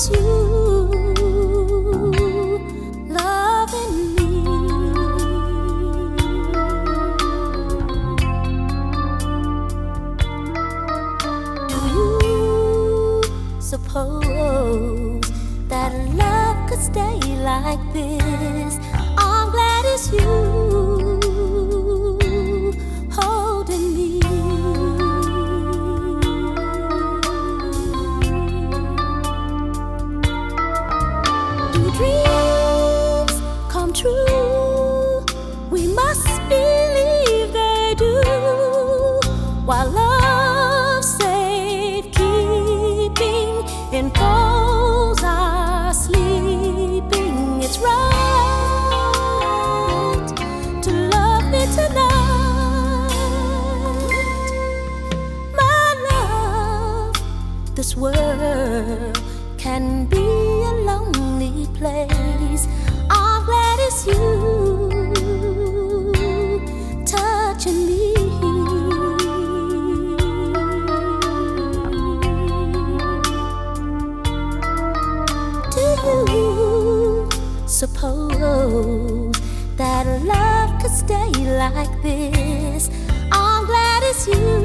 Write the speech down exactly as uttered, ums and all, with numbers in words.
it's you loving me. Do you suppose that love could stay like this? I'm glad it's you holding me. Do dreams come true? We must believe they do. While love's safekeeping enfolds our sleeping, it's right to love me tonight. My love, this world can be a lonely place. I'm glad it's you touching me. Do you suppose that love could stay like this? I'm glad it's you